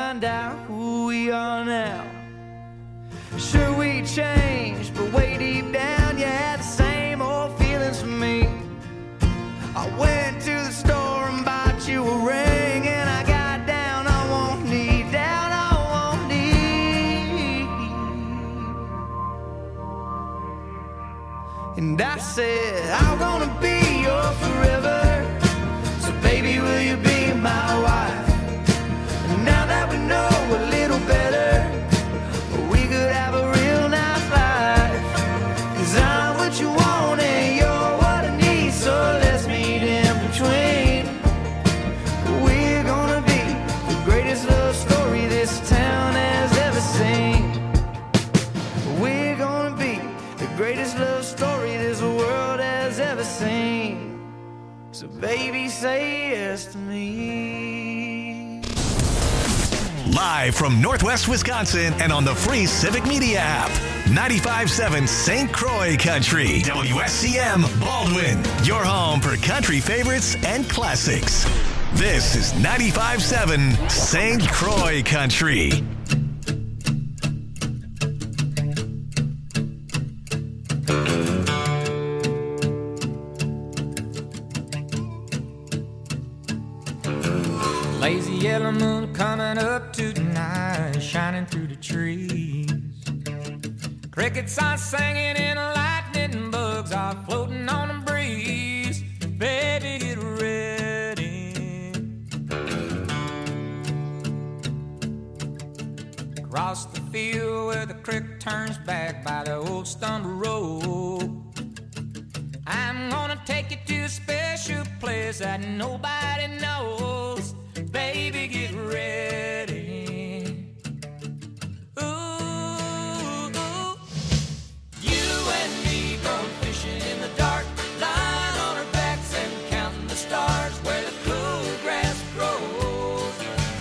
find out who we are now. Sure, we changed, but way deep down, you had the same old feelings for me. I went to the store and bought you a ring, and I got down on one knee, down on one knee. And I said, I'm gonna be your forever, so baby, will you be my wife? And now that we know a little better, we could have a real nice life. 'Cause I'm what you want and you're what I need, so let's meet in between. We're gonna be the greatest love story this town has ever seen. We're gonna be the greatest love story this world has ever seen. So baby, say yes to me. Live from Northwest Wisconsin and on the free Civic Media app. 95.7 St. Croix Country. WSCM Baldwin. Your home for country favorites and classics. This is 95.7 St. Croix Country. Lazy yellow moon coming up tonight, shining through the trees. Crickets are singing and lightning bugs are floating on the breeze. Baby, get ready. Across the field where the creek turns back by the old stumble road, I'm gonna take you to a special place that nobody knows. Baby, get ready. Ooh, you and me going fishing in the dark, lying on our backs and counting the stars where the cool grass grows.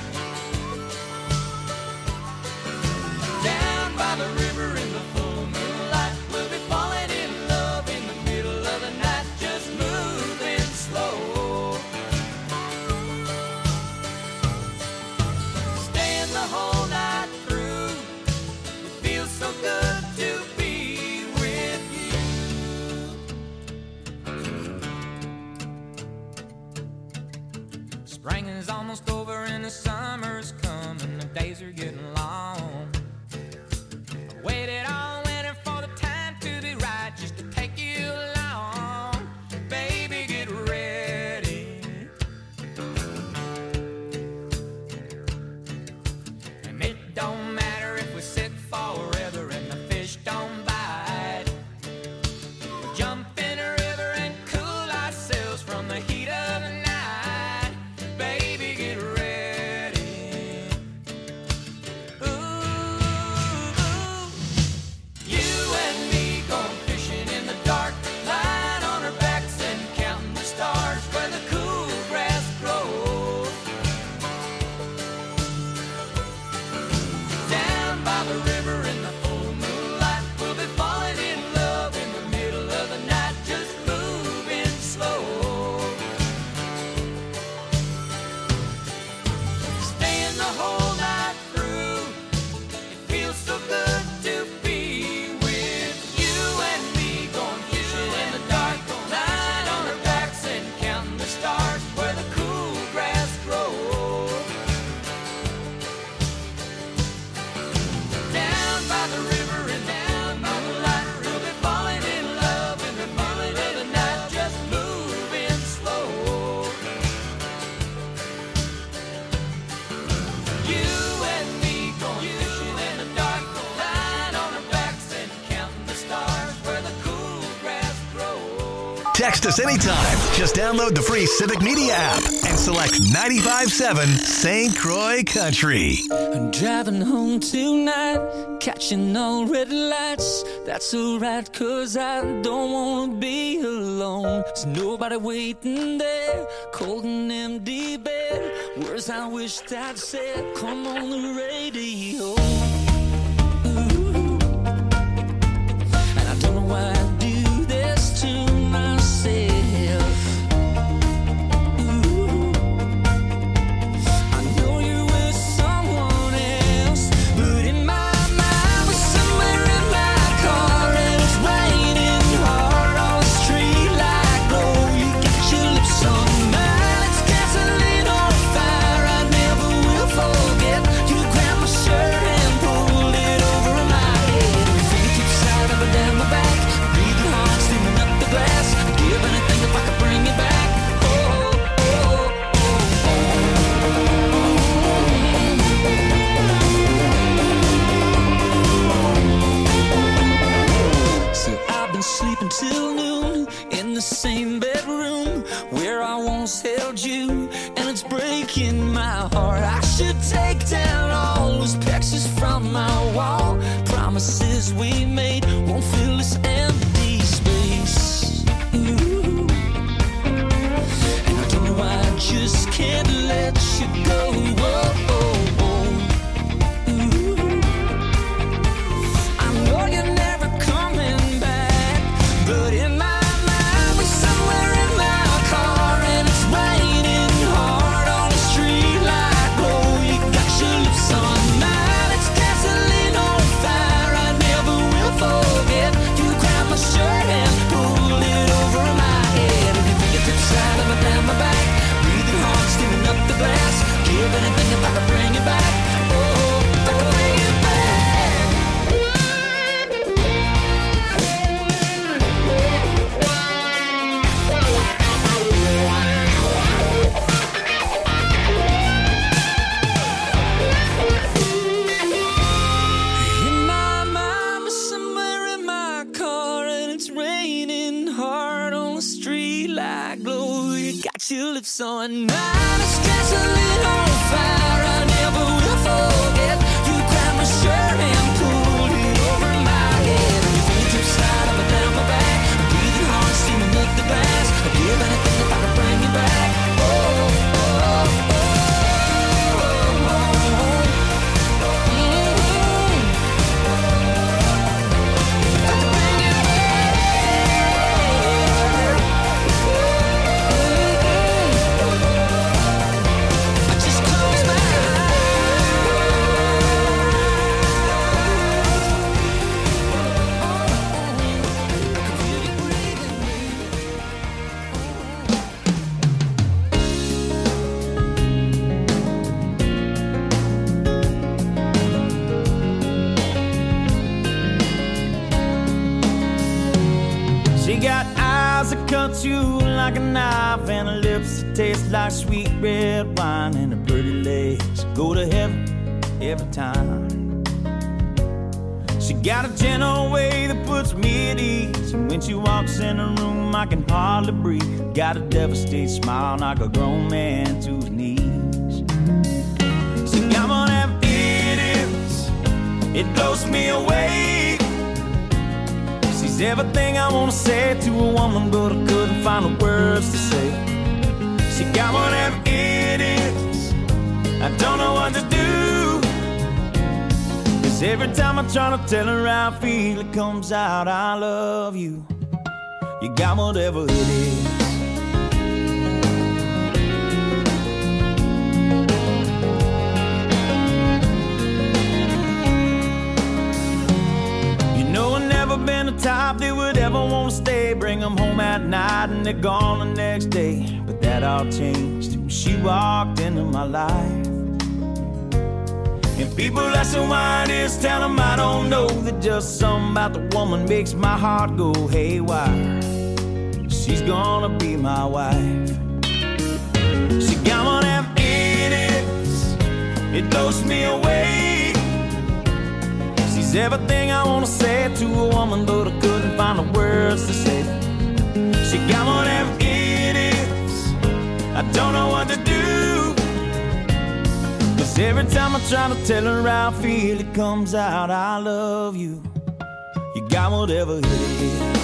Down by the river in the full moonlight, we'll be falling in love in the middle of the night, just moving slow. The whole night through, it feels so good to be with you. Spring is almost over and the summer's coming, the days are getting long. I waited all winter for the time to be right, just to take you along. Baby, get ready. It don't matter if we sit forever and the fish don't bite. We'll jump in a river and cool ourselves from the heat of the night. Baby, get ready. Ooh, you and me going fishing in the dark, lying on our backs and counting the stars where the cool grass grows. Down by the river in the full moonlight, we'll be falling in love in the middle of the night, just moving slow. Staying the whole night through, it feels so good to be with you and me going fishing in the dark, lying on our backs and counting the stars where the cool grass grows. Down by the river and down by the light, we'll be falling in love in the middle of the night, just moving slow. You and me going fishing in the dark, lying on our backs and counting the stars where the cool grass grows. Text us anytime. Just download the free Civic Media app and select 95.7 St. Croix Country. I'm driving home tonight, catching all red lights. That's alright, 'cause I don't wanna be alone. There's nobody waiting there, cold and empty bed. Words I wished I'd said, come on the radio. Ooh. And I don't know why I do this to myself. Ooh. I know you're with someone promises we made won't fill this empty space. Ooh. And I don't know why I just can't let you go. Whoa, oh, oh. Ooh. I know you're never coming back, but in my mind we're somewhere in my car and it's raining hard on the street like glow. You got your lips on mine, it's gasoline on fire. I never will forget. You grabbed my shirt and pulled it over my head, and your fingertips slide up and down my back, breathing hard, steaming up the glass. Give anything if I could bring you back. Oh, if I could bring you back. In my mind, we're somewhere in my car and it's raining hard on the street like glow. You got your lips on mine, it's gasoline on fire. I never will forget. You grabbed my shirt and pulled it over my head, and your fingertips slide up and down my back, breathing hard, steaming up the glass. I'd give anything if I could bring you back. Oh, oh, oh, oh, oh, oh. She got eyes that cut you like a knife, and her lips that taste like sweet red wine, and her pretty legs go to heaven every time. She got a gentle way that puts me at ease, and when she walks in the room I can hardly breathe. Got a devastated smile, knock a grown man to his knees. She got one of them idiots, it blows me away. She's everything I wanna say to a woman, but I couldn't find the words to say. She got one of them idiots, I don't know what to do. 'Cause every time I try to tell her how I feel, it comes out, I love you. You got whatever it is. Never been the type that would ever want to stay. Bring them home at night and they're gone the next day. But that all changed when she walked into my life. And people asking why it is, tell them I don't know. That just something about the woman makes my heart go haywire. She's gonna be my wife. She got one of them idiots, it blows me away. She's everything I wanna say to a woman, but I couldn't find the words to say. She got one of them idiots, I don't know what to do. 'Cause every time I try to tell her how I feel, it comes out, I love you. You got whatever it is.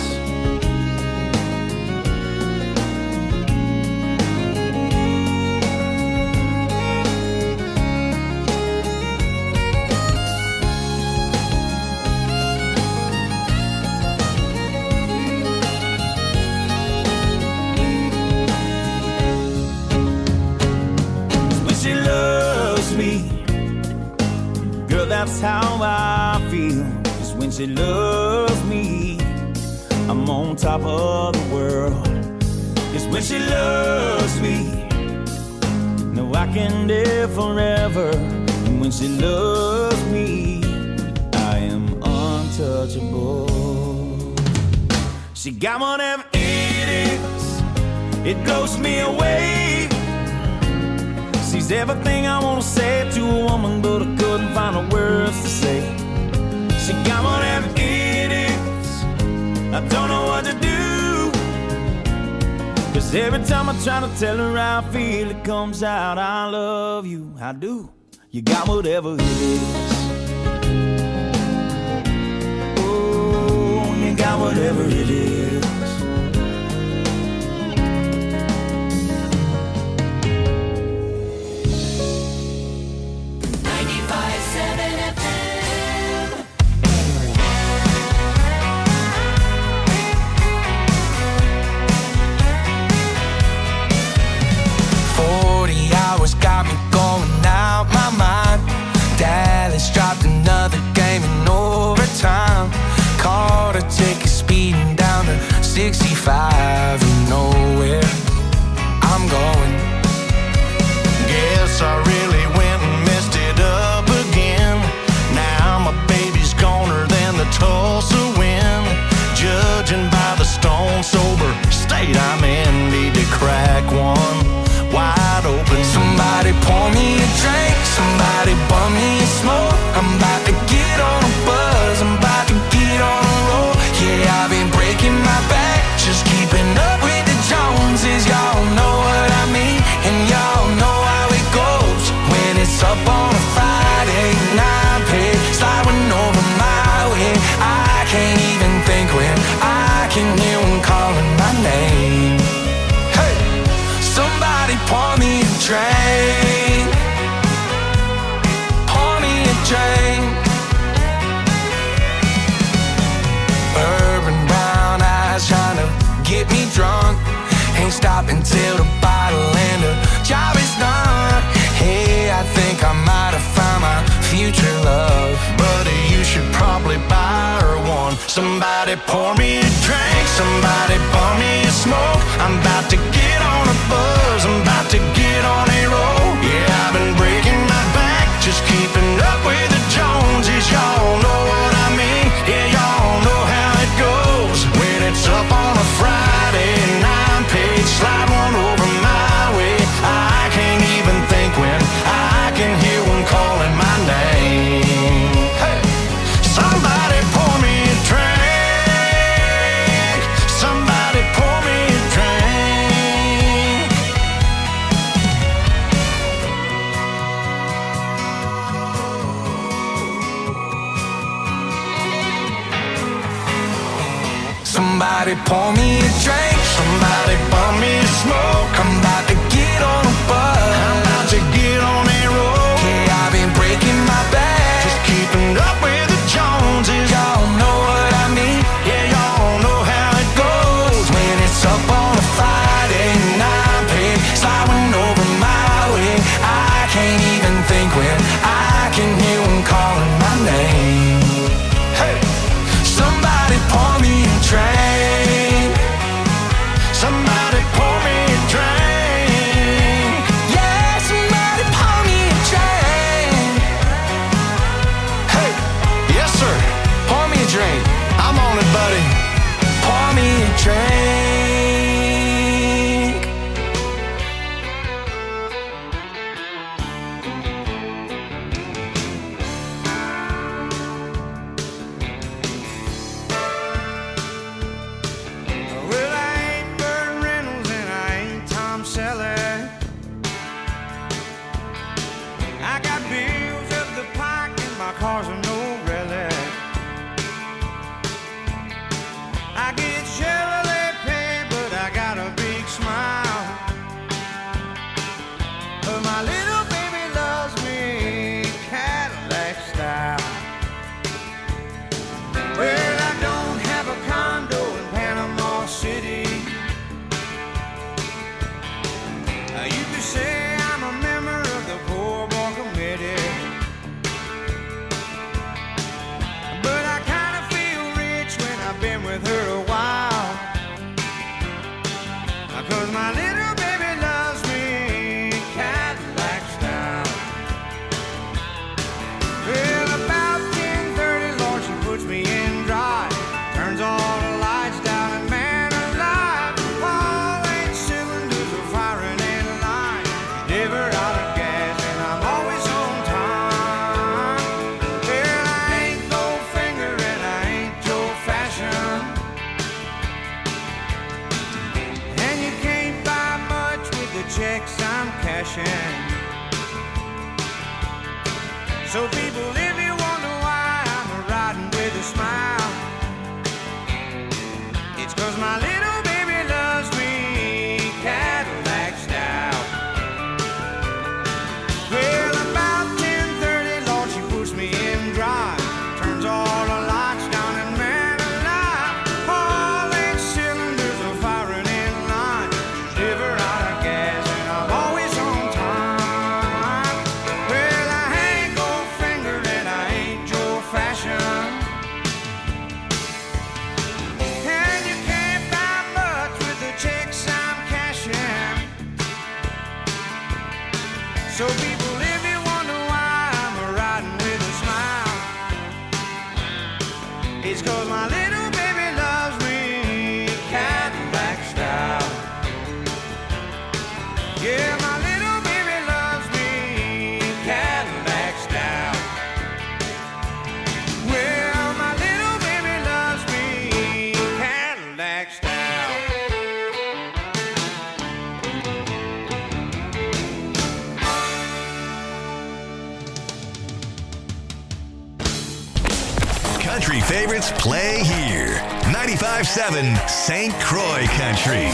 That's how I feel. 'Cause when she loves me, I'm on top of the world. 'Cause when she loves me, no, I can live forever. And when she loves me, I am untouchable. She got one of them idiots, it blows me away. She's everything I wanna say to a woman, but I couldn't find the words to say. She got one of them idiots, I don't know what to do. 'Cause every time I try to tell her how I feel, it comes out, I love you, I do. You got whatever it is. buy whatever it is. Got me going out my mind. Dallas dropped another game in overtime. Caught a ticket speeding down to 65 and nowhere I'm going. Guess I really went and messed it up again. Now my baby's goner than the Tulsa wind. Judging by the stone sober state I'm in, need to crack one wide open. Somebody pour me a drink, somebody bum me a smoke. I'm about to get on a buzz, I'm about to get on a roll. Yeah, I've been breaking my back, just keeping up with the Joneses. Y'all know what I mean, and y'all know how it goes. When it's up on a Friday night, pay sliding over my way. I can't even think when I can hear one calling my name. Hey, somebody pour me a drink, pour me a drink. Urban brown eyes trying to get me drunk. Ain't stopping till the bottle and the job is done. Hey, I think I might have found my future love. Buddy, you should probably buy her one. Somebody pour me a drink, somebody pour me a smoke. I'm about to get on a buzz, I'm about to get on a roll. Yeah, I've been breaking my back, just keeping up with the Joneses. Y'all know what I mean, yeah, y'all know how it goes. When it's up on a Friday and I'm paid, slide one over my way. I can't even think when I can hear one calling my name. Hey, somebody pour me a drink, somebody pour me a drink. Somebody pour me a drink, somebody bum me a smoke. I'm about to get on a buzz, I'm about to get on a roll. yeah, I've been breaking my back, Just keeping up with the Joneses. y'all know what I mean. Yeah, y'all know how it goes. When it's up on a Friday night, paid sliding over my way. I can't even think when I can hear one calling my name. Hey, Somebody pour me a drink, somebody pour me a drink. yeah, somebody pour me a drink. Hey, yes sir, Pour me a drink, I'm on it, buddy. pour me a drink. Well, I ain't Burt Reynolds and I ain't Tom Selleck. I got bills up the pike and my car's a no relic. I get Chevrolet pay, but I got a big smile. But my little baby loves me Cadillac style. Well, I don't have a condo in Panama City. You could say I'm a member of the Poor Boy Committee. But I kinda feel rich when I've been with her a while. 'Cause my little baby loves me Cadillac style. Well, about 10:30, Lord, she puts me in drive. Turns all the lights down and man alive, all 8 cylinders are firing in line. Never out of gas and I'm always on time. Well, I ain't Goldfinger and I ain't Joe Fashion, and you can't buy much with the checks I'm cashing. So people, if you wonder why I'm riding with a smile, country favorites play here. 95.7 St. Croix Country.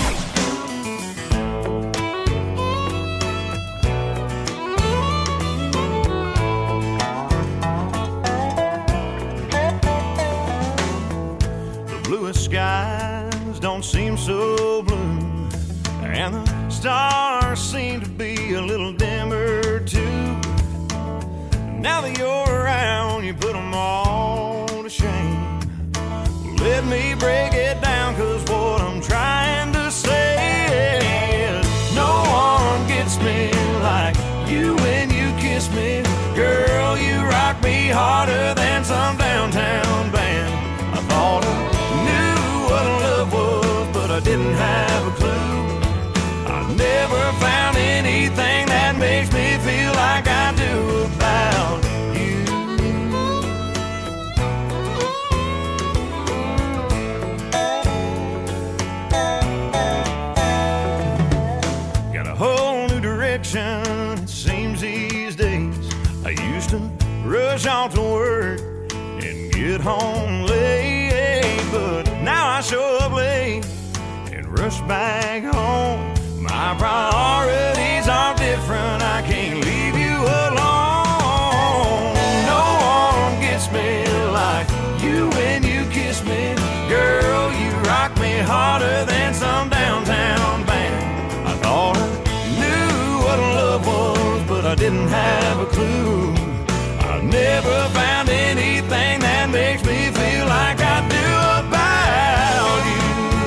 The bluest skies don't seem so blue, and the stars seem to be a little dimmer too. Now that you're around, you put them all to shame. Let me break it down, 'cause what I'm trying to say is no one gets me like you when you kiss me. Girl, you rock me harder than some downtown band. I thought I knew what love was, but I didn't have a clue. I never found anything that makes me feel like I do about you. Got a whole new direction, it seems these days. I used to rush off to work and get home late, but now I show up late and rush back home. My priorities are different, I can't leave you alone. No one gets me like you when you kiss me. Girl, you rock me harder than some downtown band. I thought I knew what love was, but I didn't have a clue. I've never found anything that makes me feel like I do about you.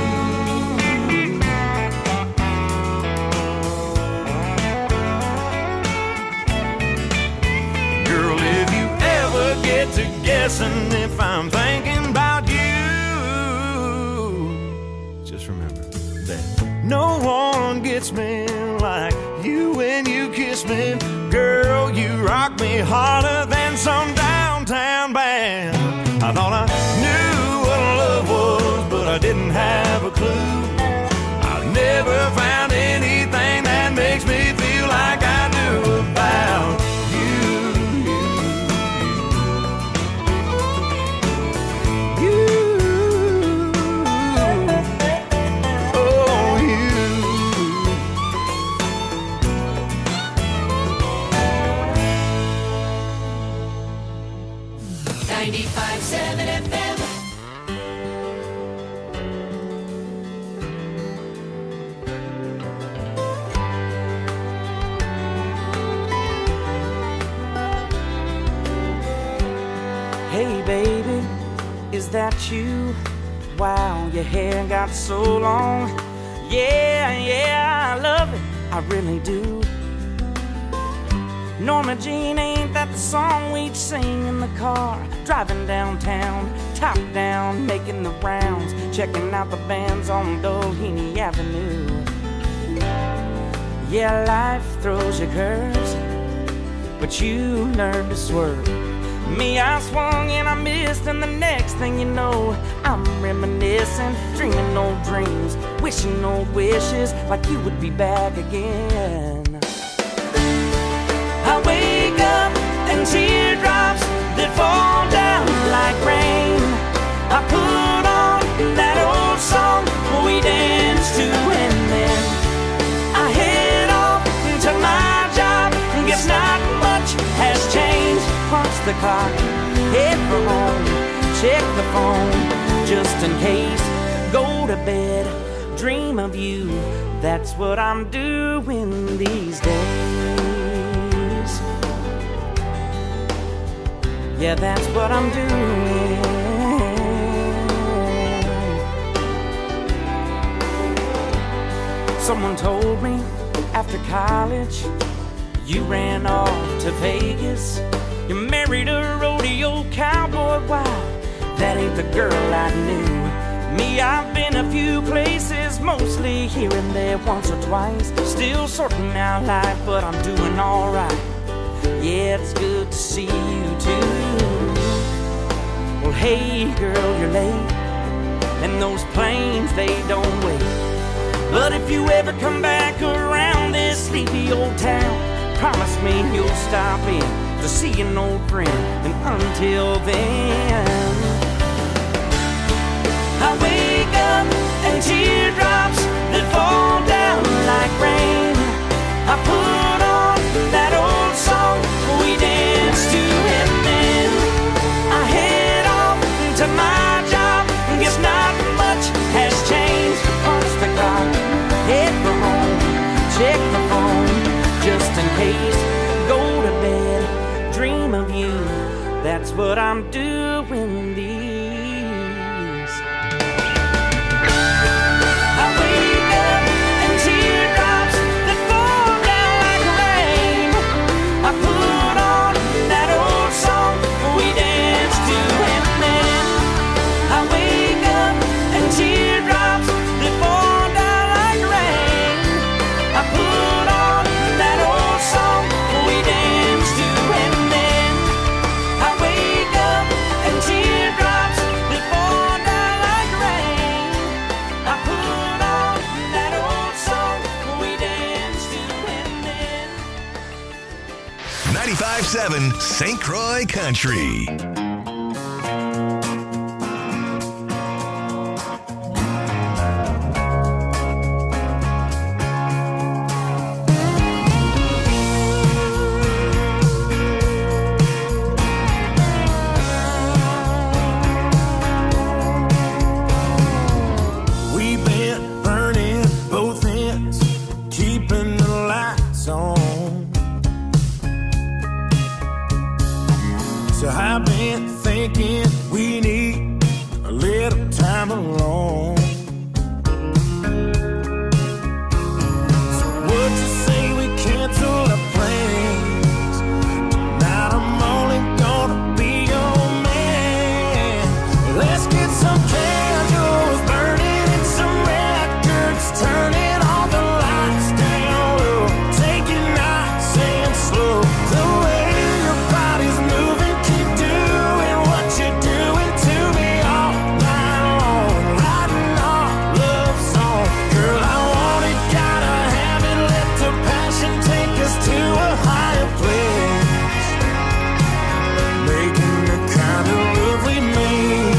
Girl, if you ever get to guessing if I'm thinking about you, just remember that no one gets me like you when you kiss me. Girl, you rock me harder than some downtown band. I thought I knew what love was, but I didn't have a clue. I never found anything that makes me feel like I do about you. Oh, you. 95.7 FM. Hey baby, is that you? Wow, your hair got so long. Yeah, I love it, I really do. Norma Jean, ain't that the song we'd sing in the car? Driving downtown, top down, making the rounds, checking out the bands on Doheny Avenue. Yeah, life throws you curves, but you learn to swerve. Me, I swung and I missed, and the next thing you know, I'm reminiscing, dreaming old dreams, wishing old wishes, like you would be back again. I wake up and teardrops that fall down like rain. I put on that old song we danced to, and then I head off to my job. Guess not much has changed. Punch the clock, head for home, check the phone just in case. Go to bed, dream of you. That's what I'm doing these days. Yeah, that's what I'm doing. Someone told me after college you ran off to Vegas. You married a rodeo cowboy. Wow, that ain't the girl I knew. Me, I've been a few places, mostly here and there, once or twice. Still sorting out life, but I'm doing alright. Yeah, it's good to see you too. Well, hey girl, you're late, and those planes, they don't wait. But if you ever come back around this sleepy old town, promise me you'll stop in to see an old friend. And until then, you. That's what I'm doing these. I wake up and teardrops that fall down like rain. I put on that old song we danced to, and then I wake up and teardrops that fall down like rain. I put on that old song we danced to, and then I wake up and teardrops that fall down like rain. I put on that old song we danced to, and then 95.7 St. Croix Country. We've been burning both ends, keeping the lights on. So I've been thinking we need a little time alone. So would you say we cancel our plans? Tonight I'm only gonna be your man. Let's get some candles burning and some records turning, all the lights down low. Take it nice and slow. The way your body's moving, keep doing what you're doing to me all night long. Writing our love song. Girl, I want it, gotta have it. Let the passion take us to a higher place. Making the kind of love we made.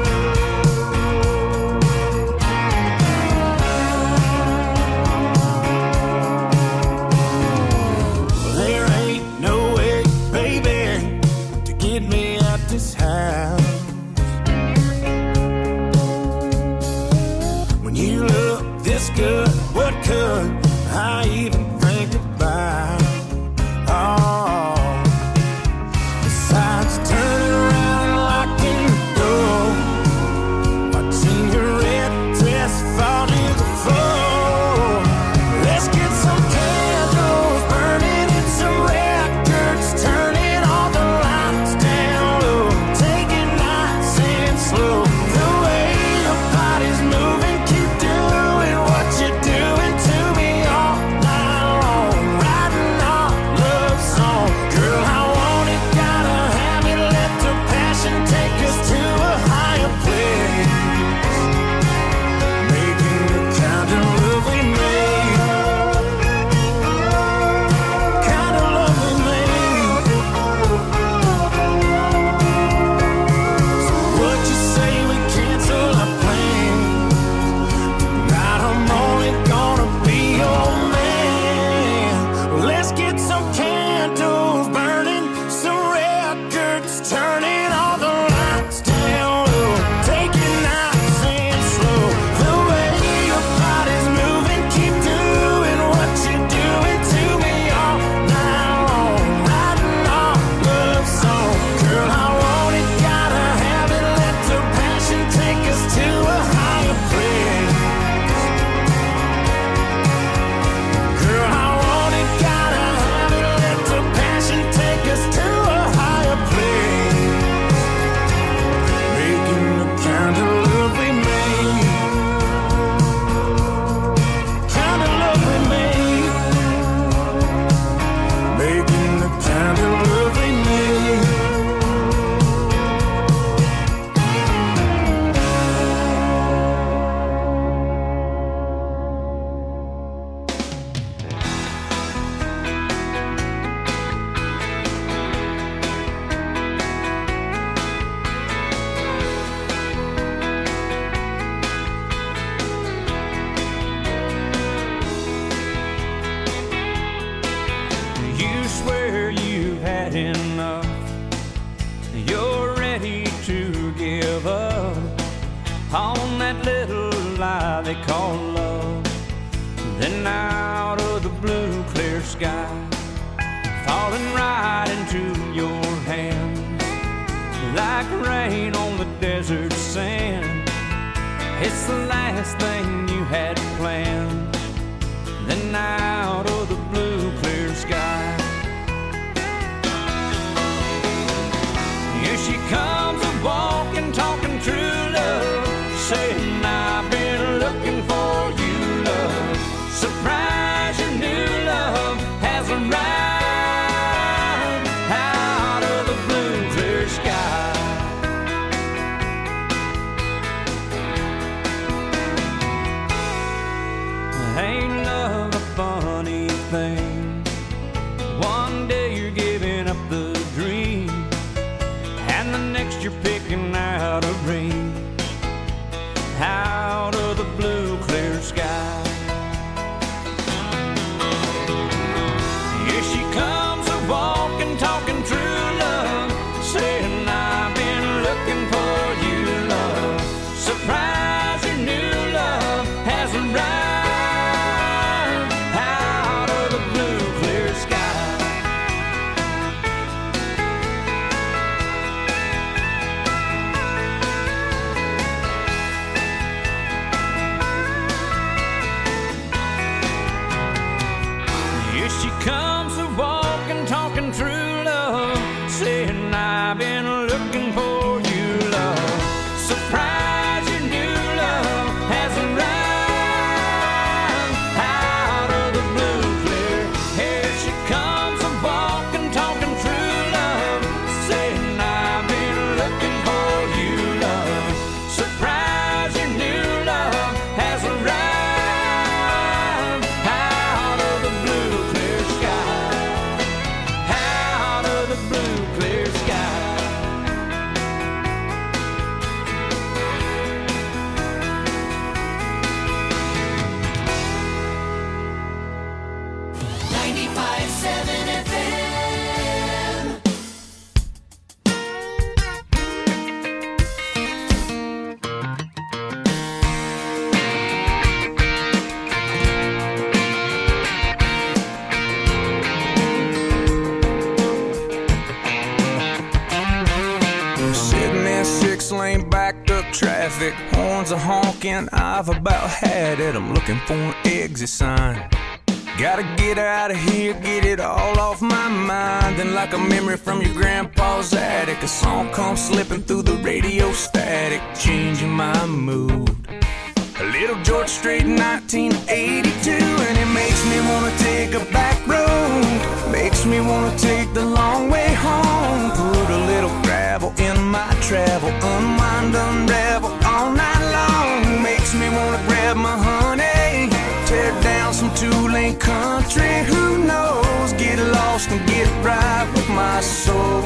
There ain't no way, baby, to get me out this house. When you look this good, what could I even think about? Oh, besides turning around and locking the door, watching your red dress fall to the floor. Let's get some candles burning and some records turning, all the lights down low. Take it nice and slow. The way your body's moving, keep doing what you're doing to me all night long. Writing our love song. Girl, I want it, gotta have it. Let the passion take us to a higher place. Making the kind of love we made. Kind of love we made. So what you say we cancel our plans? Tonight I'm only gonna be your man. Let's get some candles burning, some records turning, all the lights down low. Take it nice and slow. The way your body's moving, keep doing what you're doing to me all night long. Writing our love song. Girl, I want it, gotta have it. Let the passion take us to a higher place. Girl, I want it, gotta have it. Let the passion take us to a higher place. Making the kind of love we made. Kind of love we made. Making the kind of love we made. You swear you've had enough. You're ready to give up on that little lie they call love. Then out of the blue clear sky, falling right into your hands like rain on the desert sand. It's the last thing you had planned. Then out of the blue, clear sky, here she comes a-walking, talking true love, saying I've been looking for you, love. Surprise, your new love has arrived out of the blue, clear sky. Ain't love a funny thing? One day you're giving up the dream, and the next you're picking out a ring out of the blue, clear sky. Here she comes a-walking, talking true love, saying I've been looking for you, love. Surprise, your new love has arrived. Comes a-walking, talking true love, saying I've been looking for you, love. Surprise, your new love has arrived out of the blue, clear. Here she comes a-walking, talking true love, saying I've been looking for you, love. Surprise, your new love has arrived out of the blue, clear sky. Out of the blue, clear sky. 95.7 FM. Sitting in 6-lane backed up traffic, horns are honking, I've about had it. I'm looking for an exit sign. Gotta get out of here, get it all off my mind. Then like a memory from your grandpa's attic, a song comes slipping through the radio static, changing my mood. A little George Strait, 1982, and it makes me wanna take a back road. Makes me wanna take the long way home. Put a little gravel in my travel, unwind, unravel all night long. Makes me wanna grab my honey, tear down some two-lane country. Who knows? Get lost and get right with my soul.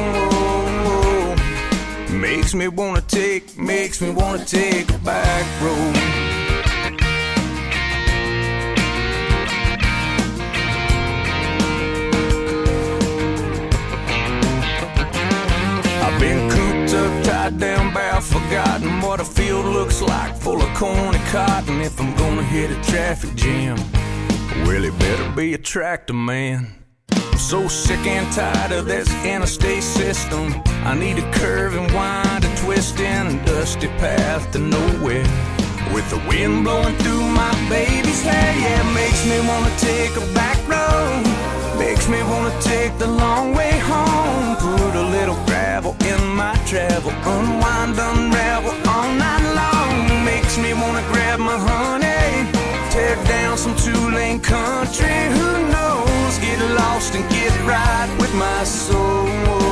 Makes me wanna take a back road. I've been cooped up, tied down, bound, forgotten what a field looks like, full of corn and cotton. If I'm gonna hit a traffic jam, well, it better be a tractor man. I'm so sick and tired of this interstate system. I need a curve and wind, a twist in a dusty path to nowhere, with the wind blowing through my baby's hair. Yeah, it makes me wanna take a back road. Makes me wanna take the long way home. Put a little gravel in my travel, unwind, unravel all night long. Makes me wanna grab my honey, tear down some two-lane country. Who knows? Get lost and get right with my soul.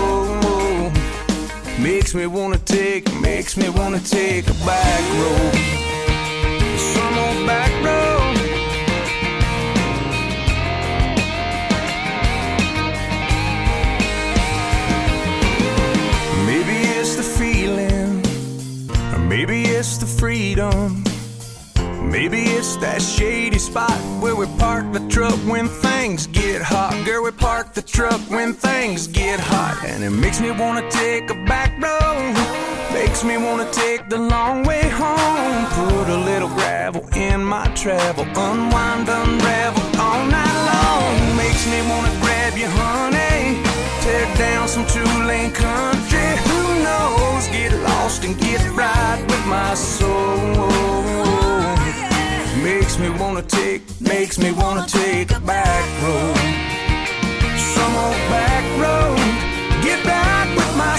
Makes me wanna take a back road. Some old back road. Maybe it's the feeling, or maybe it's the freedom. Maybe it's that shady spot where we park the truck when things get hot. Girl, we park the truck when things get hot. And it makes me wanna take a back road. Makes me wanna take the long way home. Put a little gravel in my travel, unwind, unravel all night long. Makes me wanna grab you, honey, tear down some two-lane country. Who knows? Get lost and get right with my soul. Makes me wanna take a back road. Some old back road, get back with my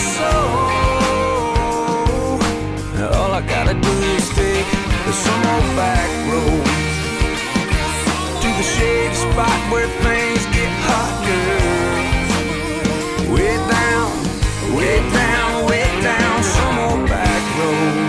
soul. All I gotta do is take some old back road to the shady spot where things get hot, girl. Way down, way down, way down, some old back road.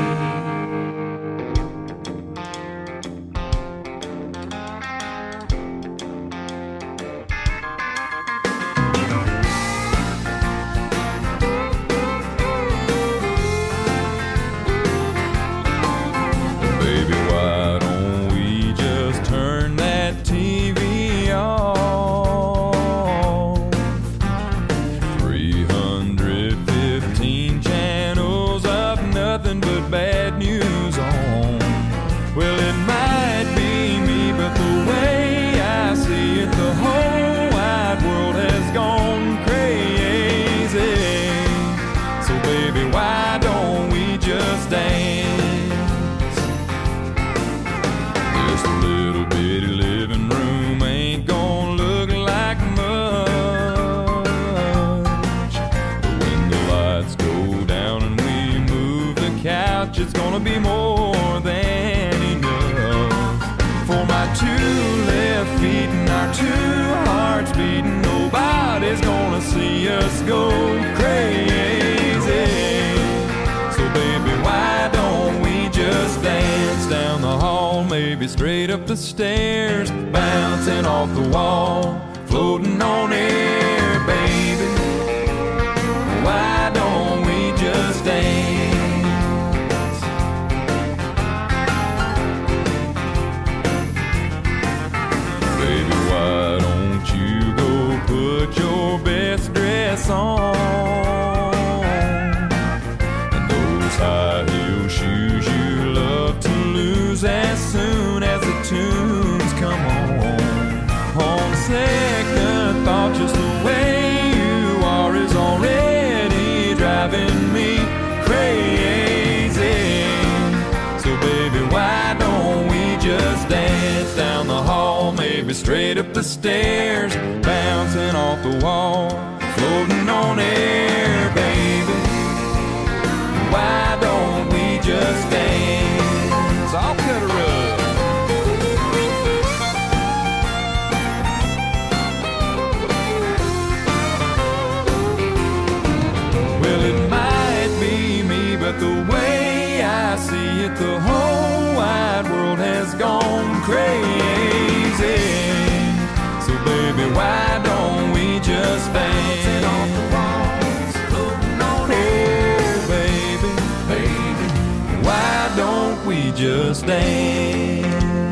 It's gonna be more than enough for my two left feet and our two hearts beating. Nobody's gonna see us go crazy. So baby, why don't we just dance down the hall, maybe straight up the stairs, bouncing off the wall, floating on air, baby. Why don't we just dance? On and those high heel shoes you love to lose as soon as the tunes come on second thought, just the way you are is already driving me crazy. So baby, why don't we just dance down the hall, maybe straight up the stairs, bouncing off the wall, floating on air, baby. Why don't we just dance? I'll cut a rug. Well, it might be me, but the way I see it, the whole wide world has gone crazy. So baby, why don't we just dance? Why don't we just dance?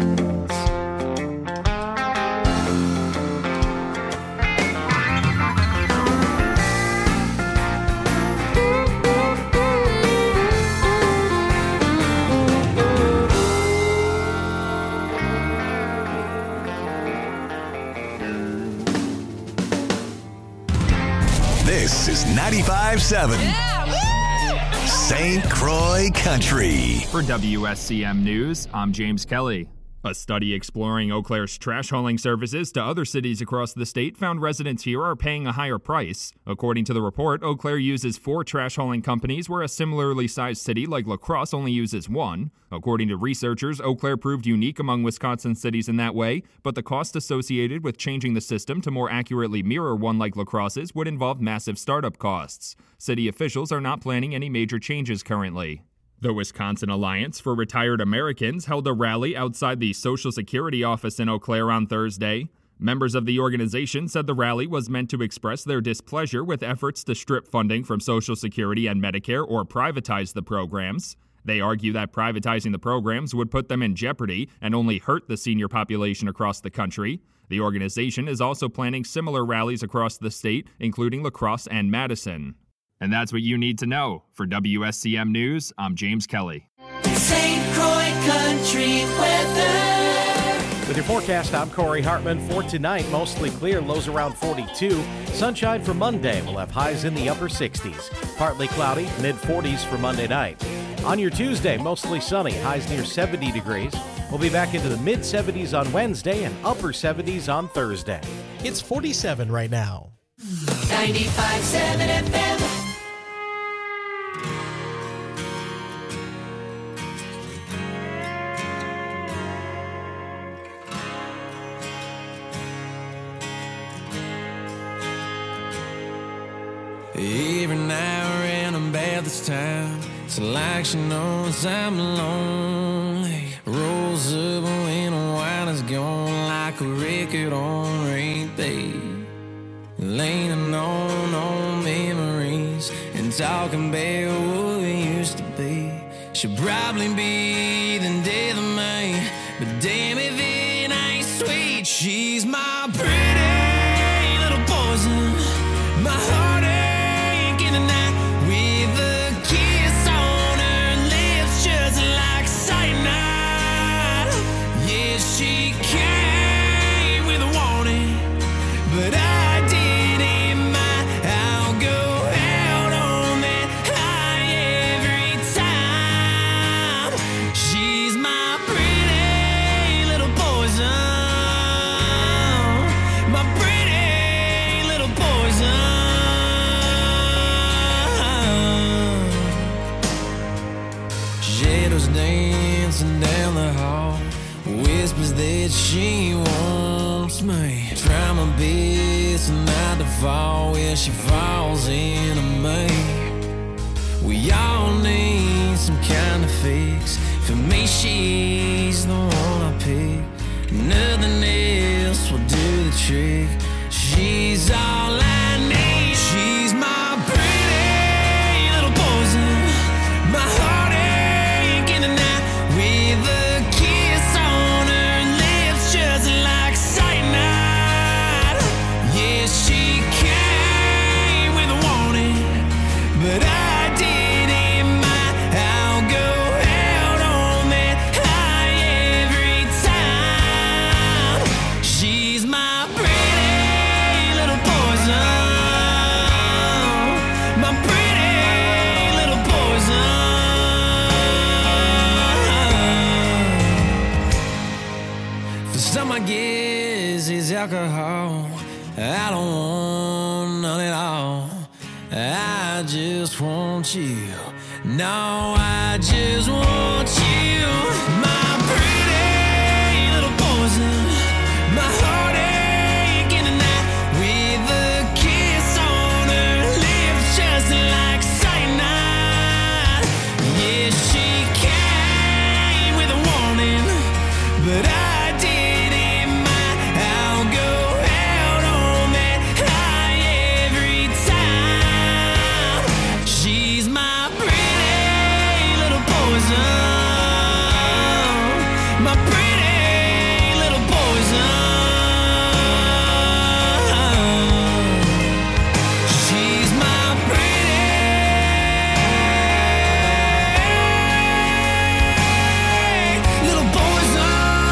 This is 95.7 St. Croix Country. For WSCM News, I'm James Kelly. A study exploring Eau Claire's trash hauling services to other cities across the state found residents here are paying a higher price. According to the report, Eau Claire uses 4 trash hauling companies, where a similarly sized city like La Crosse only uses 1. According to researchers, Eau Claire proved unique among Wisconsin cities in that way, but the cost associated with changing the system to more accurately mirror one like La Crosse's would involve massive startup costs. City officials are not planning any major changes currently. The Wisconsin Alliance for Retired Americans held a rally outside the Social Security office in Eau Claire on Thursday. Members of the organization said the rally was meant to express their displeasure with efforts to strip funding from Social Security and Medicare or privatize the programs. They argue that privatizing the programs would put them in jeopardy and only hurt the senior population across the country. The organization is also planning similar rallies across the state, including La Crosse and Madison. And that's what you need to know. For WSCM News, I'm James Kelly. St. Croix Country weather. With your forecast, I'm Corey Hartman. For tonight, mostly clear, lows around 42. Sunshine for Monday. We'll have highs in the upper 60s. Partly cloudy, mid-40s for Monday night. On your Tuesday, mostly sunny, highs near 70 degrees. We'll be back into the mid-70s on Wednesday and upper 70s on Thursday. It's 47 right now. 95.7 FM. Every now and I'm bad this time. It's like she knows I'm lonely. Rolls up when the wine is gone, like a record on repeat. Leaning on memories and talking about what we used to be. She'll probably be the death of me, but damn if it ain't sweet. She's my pretty little poison, my heartache in the night, with a kiss on her lips just like cyanide. Yeah, she came with a warning, but I didn't mind. I'll go out on that high every time. She's my pretty little poison, my pretty little poison. Shadows dancing down the hall, whispers that she wants me. Try my best not to fall where she falls into me. We all need some kind of fix. For me, she's the one I pick. Nothing else will do the trick. She's all I need. She's my pretty little poison, my heartache in the night, with a kiss on her lips just like cyanide. Yeah, she came with a warning, but I didn't mind. I'll go out on that high every time. She's my pretty little poison, my pretty little poison. For some, I guess it's alcohol. I don't want none at all. I just want you. No, I just want you. My pretty little poison, my heartache in the night, with a kiss on her lips just like cyanide. Yeah, she came with a warning, but I didn't mind. I'll go out on that high every time. She's my pretty little poison, my pretty little poison. She's my pretty little poison.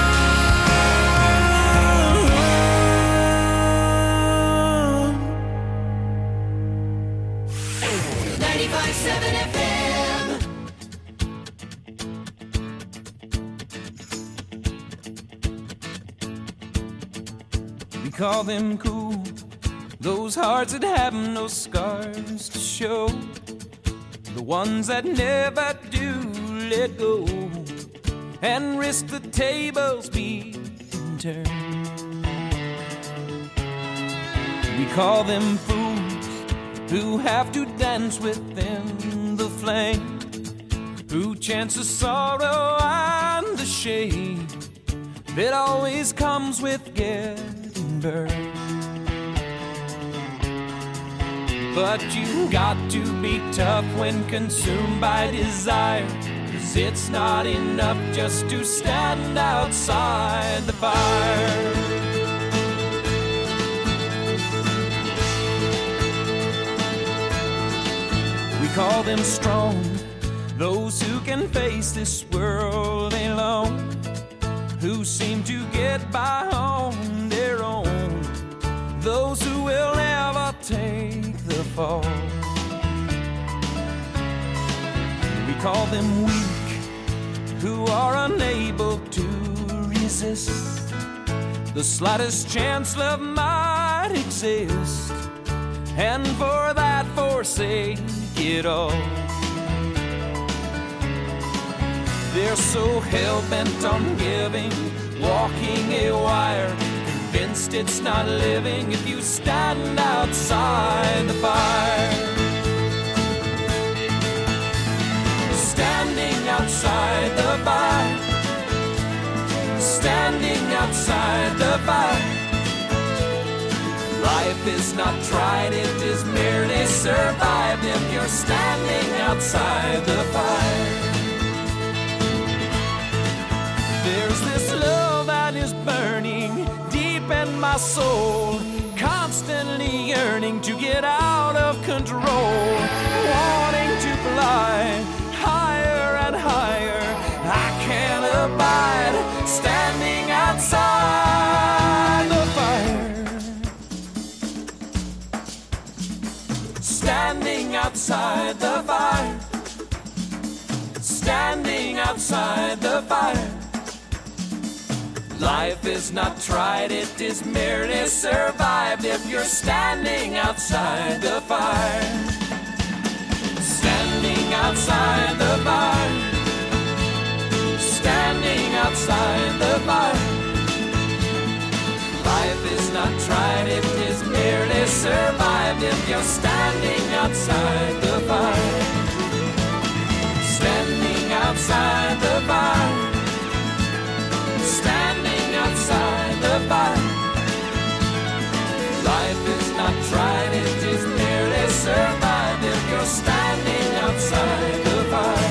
95.7 FM. We call them cool, those hearts that have no scars to show, the ones that never do let go and risk the tables being turned. We call them fools who have to dance within the flame, who chance the sorrow and the shame that always comes with getting burned. But you got to be tough when consumed by desire, 'cause it's not enough just to stand outside the fire. We call them strong, those who can face this world alone, who seem to get by on their own, those who will never take the fall. We call them weak, who are unable to resist the slightest chance love might exist, and for that forsake it all. They're so hell-bent on giving, walking a wire, convinced it's not living if you stand outside the fire. Standing outside the fire, standing outside the fire. Life is not tried, it is merely survived if you're standing outside the fire. There's this love that is burning deep in my soul, constantly yearning to get out of control, wanting to fly higher and higher. I can't abide standing outside the fire. Standing outside the fire. Standing outside the fire. Life is not tried, it is merely survived if you're standing outside the fire. Standing outside the fire. Standing outside the fire. Life is not tried, it is merely survived if you're standing outside the fire. Standing outside the fire. Standing outside the fire. Life is not tried, it is merely survived if you're standing outside the fire.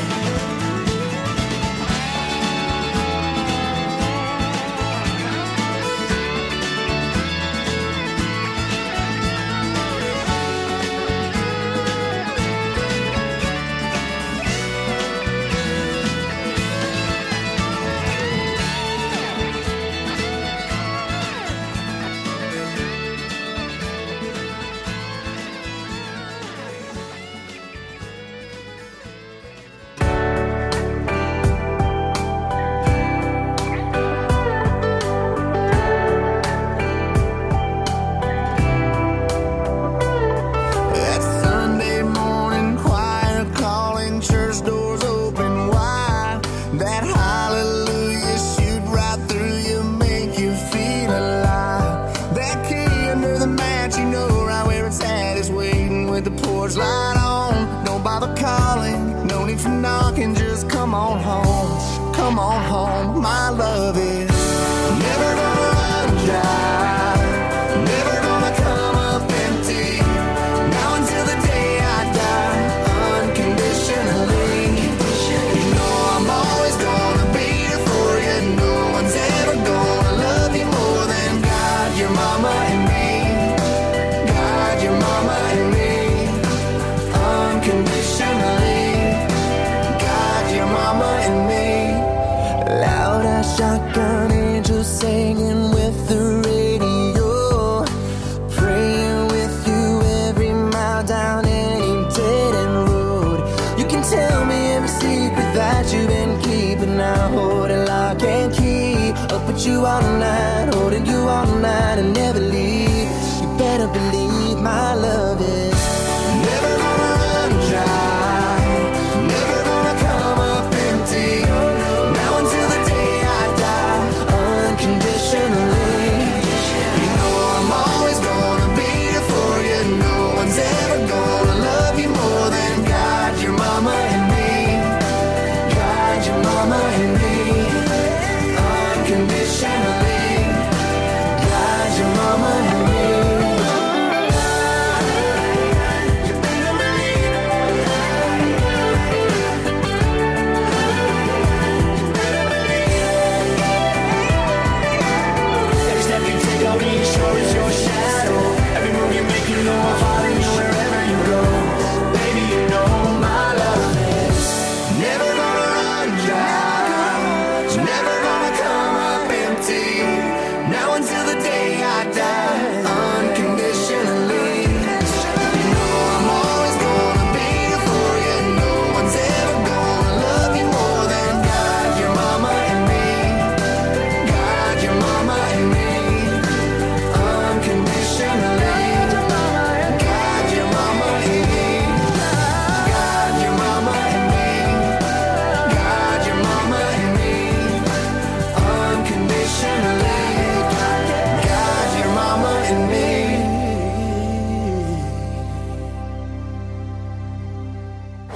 Light on, don't bother calling, no need for knocking, just come on home, my love is never gonna run dry, never gonna come up empty, now until the day I die, unconditionally, you know I'm always gonna be here for you, no one's ever gonna love you more than God, your mama and me, God, your mama and me. Unconditionally, God, your mama and me. Loud as shotgun angels singing with the radio, praying with you every mile down any dead end road. You can tell me every secret that you've been keeping. I hold it lock and key. Up with you all night, holding you all night and never leave. You better believe my love is never gonna run dry, never gonna come up empty, now until the day I die, unconditionally, you know I'm always gonna be here for you, no one's ever gonna love you more than God, your mama and me, God, your mama and me, unconditionally, God, your mama and me.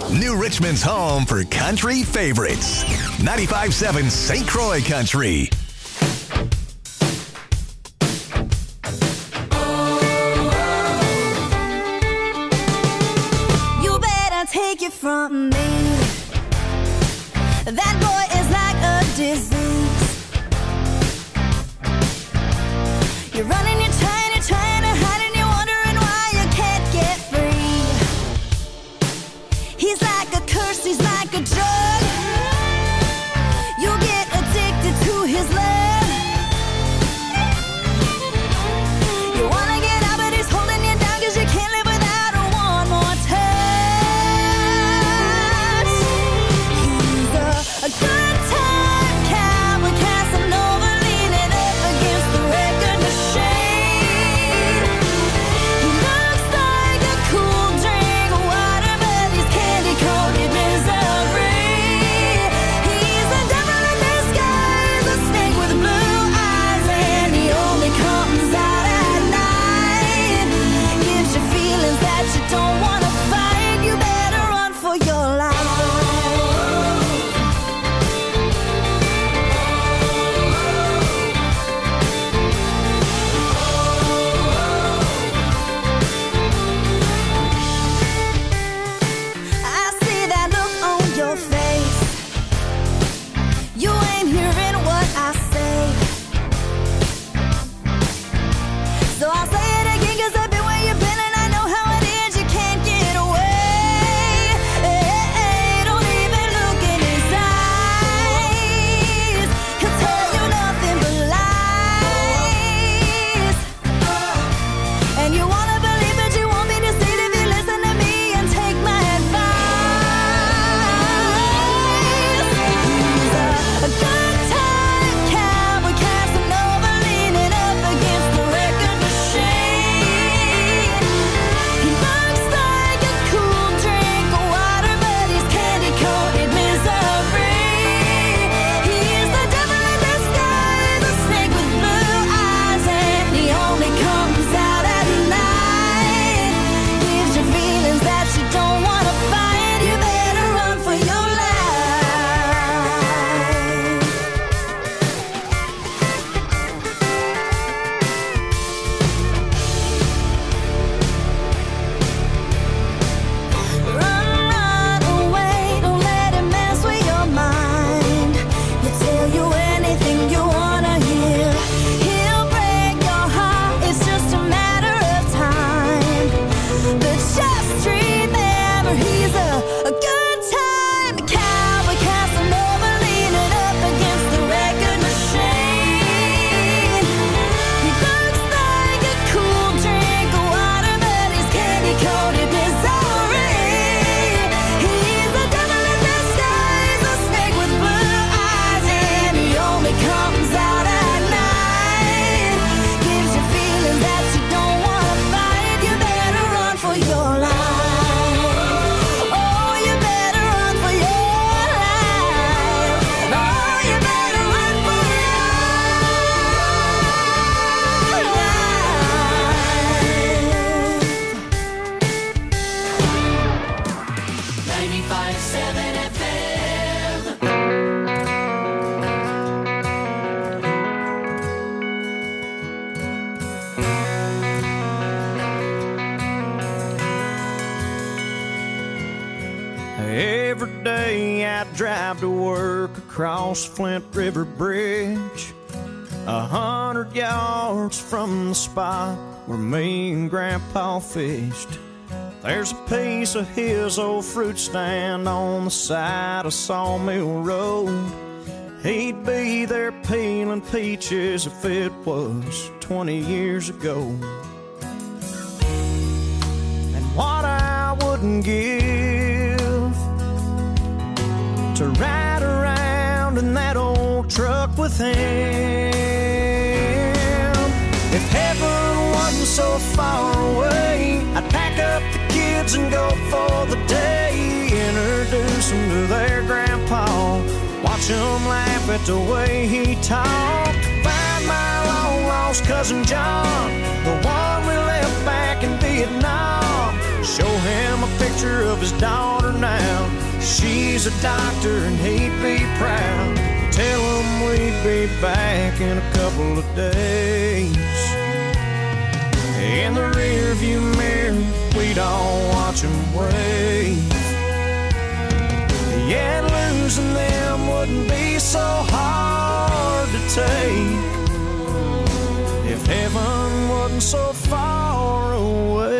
New Richmond's home for country favorites. 95.7 St. Croix Country. You better take it from me. That boy is like a disease. You're running, you're trying to hide, and you're wondering why you can't get free. He's like a curse, he's like a drug. You'll get addicted to his love. You wanna get out, but he's holding you down, 'cause you can't live without her one more touch. He's a good time cowboy, Casanova, leaning up against the record machine. He looks like a cool drink of water, but he's candy-coated misery. He's a devil in disguise, a snake with blue eyes, and he only comes out at night. Gives you feelings that you don't want to fight. You better run for your life. I see that look on your face. You ain't hearing what I say. So I'll say it again, 'cause I've been where you've been, and I know how it is. You can't get away. Don't even look in his eyes. He'll tell you nothing but lies. And you wanna believe, but you won't be deceived if you listen to me and take my advice. He's a good time cowboy, Casanova, leaning up against the record machine. He looks like a cool drink of water, but he's candy-coated misery. He's the devil in disguise, a snake with blue eyes, and he only comes out at night. Gives you feelings that you don't want to fight. You better run for your life. Run away, don't let him mess with your mind. He'll tell you anything you wanna hear. He'll break your heart, it's just a matter of time. But just remember, he's a good time cowboy, Casanova, leaning up against the record machine. He looks like a cool drink of water, but he's candy-coated misery. He's the devil in disguise, a snake with blue eyes, and he only comes out at night. Gives you feelings that you don't want to fight. You better run for your life. Oh, you better run for your life. Oh, you better run for your life. 95.7 FM. Every day I drive to work across Flint River Bridge, 100 yards from the spot where me and Grandpa fished. There's a piece of his old fruit stand on the side of Sawmill Road. He'd be there peeling peaches if it was 20 years ago. And what I wouldn't give to ride around in that old truck with him. If heaven wasn't so far away, I'd pack up the kids and go for the day. Introduce them to their grandpa, watch them laugh at the way he talked. Find my long lost cousin John, the one we left back in Vietnam. Show him a picture of his daughter now. She's a doctor and he'd be proud. Tell him we'd be back in a couple of days. In the rearview mirror, we'd all watch him wave. Yeah, losing them wouldn't be so hard to take if heaven wasn't so far away.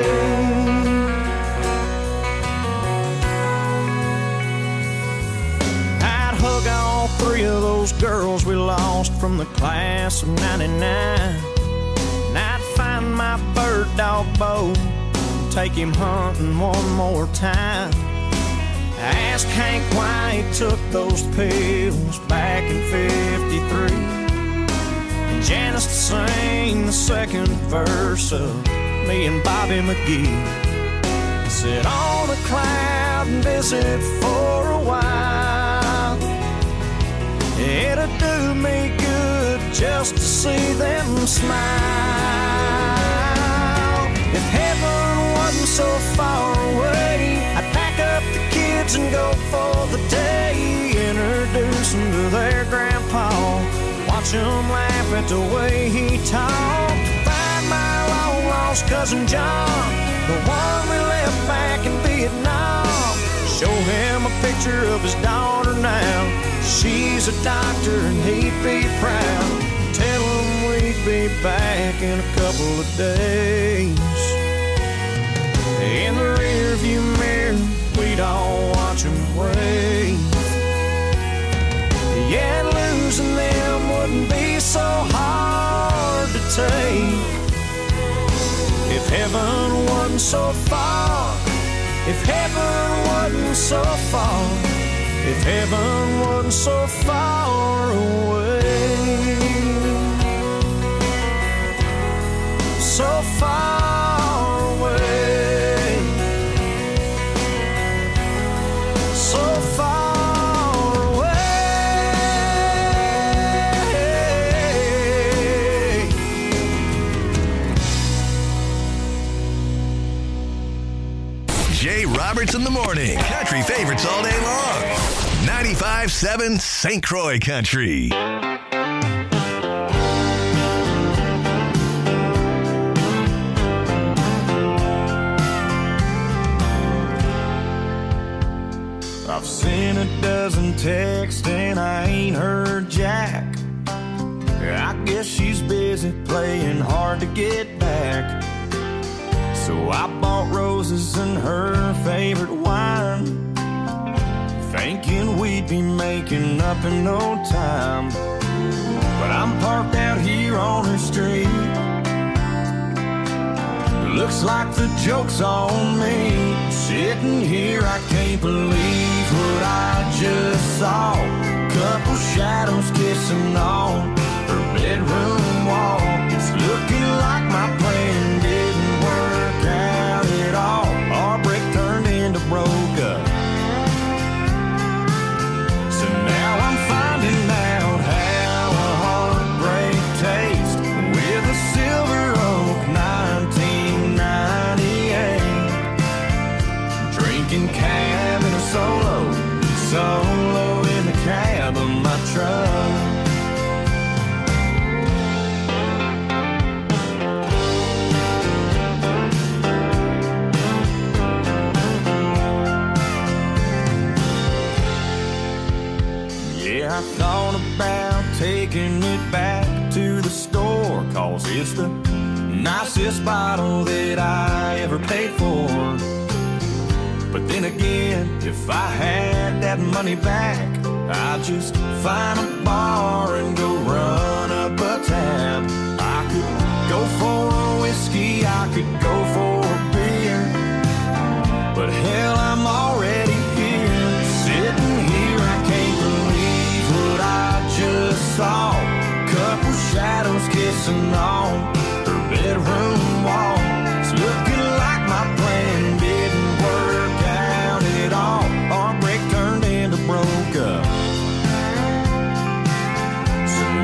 I'd hug all three of those girls we lost from the class of '99. And I'd find my bird dog Bo, take him hunting one more time. I asked Hank why he took those pills back in '53. And Janice to sing the second verse of me and Bobby McGee. Sit on a cloud and visit for a while. It'd do me good just to see them smile. If heaven wasn't so far away, I'd pack up the kids and go for the day. Introduce them to their grandpa, watch him laugh at the way he talked. Find my long lost cousin John, the one we left back in Vietnam. Show him a picture of his daughter now. She's a doctor and he'd be proud. Tell him we'd be back in a couple of days. In the rearview mirror, we'd all watch him wave. Yeah, losing them wouldn't be so hard to take if heaven wasn't so far. If heaven wasn't so far. If heaven wasn't so far away. So far away. So far away. Jay Roberts in the morning. Country favorites all day long. 95.7 St. Croix Country. I've seen a dozen texts and I ain't heard Jack. I guess she's busy playing hard to get back. So I bought roses and her favorite wine, thinking we'd be making up in no time. But I'm parked out here on her street. Looks like the joke's on me. Sitting here, I can't believe what I just saw. Couple shadows kissing on her bedroom wall. It's looking like my plan didn't work out at all. Our break turned into broke up. So now I'm finding out how a heartbreak tastes with a Silver Oak 1998. Drinking cab in a solo in the cab of my truck. I thought about taking it back to the store, 'cause it's the nicest bottle that I ever paid for. But then again, if I had that money back, I'd just find a bar and go run up a tab. I could go for a whiskey, I could go for a beer, but hell, I'm already here. Sitting here, I can't believe what I just saw. Couple shadows kissing on her bedroom wall. It's looking like my plan didn't work out at all. Our break turned into broke up. So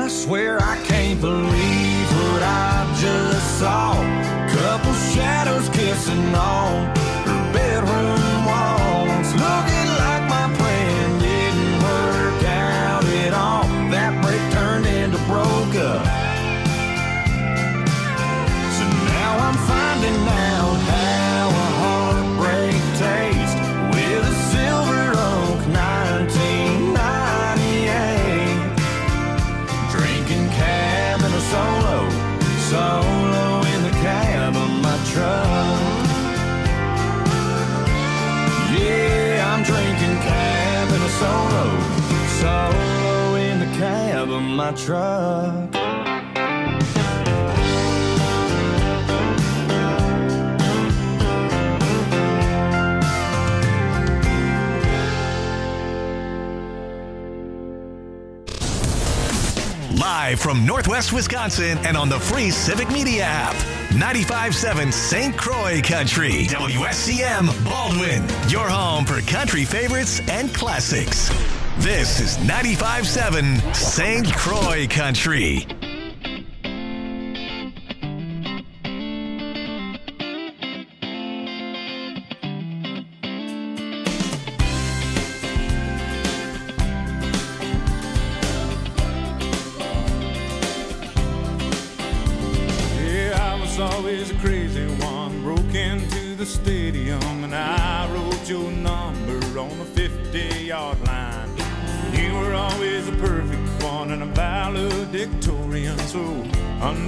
I swear I can't believe what I just saw. Couple shadows kissing on her bedroom walls. Looking like my plan didn't work out at all. That break turned into broke up. So now I'm finding out how a heartbreak tastes with a Silver Oak 1998. Drinking cab in a solo in the cab of my truck. Yeah, I'm drinking cab in a solo in the cab of my truck. Live from Northwest Wisconsin and on the free Civic Media app. 95.7 St. Croix Country. WSCM Baldwin. Your home for country favorites and classics. This is 95.7 St. Croix Country. Always a crazy one, broke into the stadium and I wrote your number on the 50-yard line. You were always a perfect one and a valedictorian, so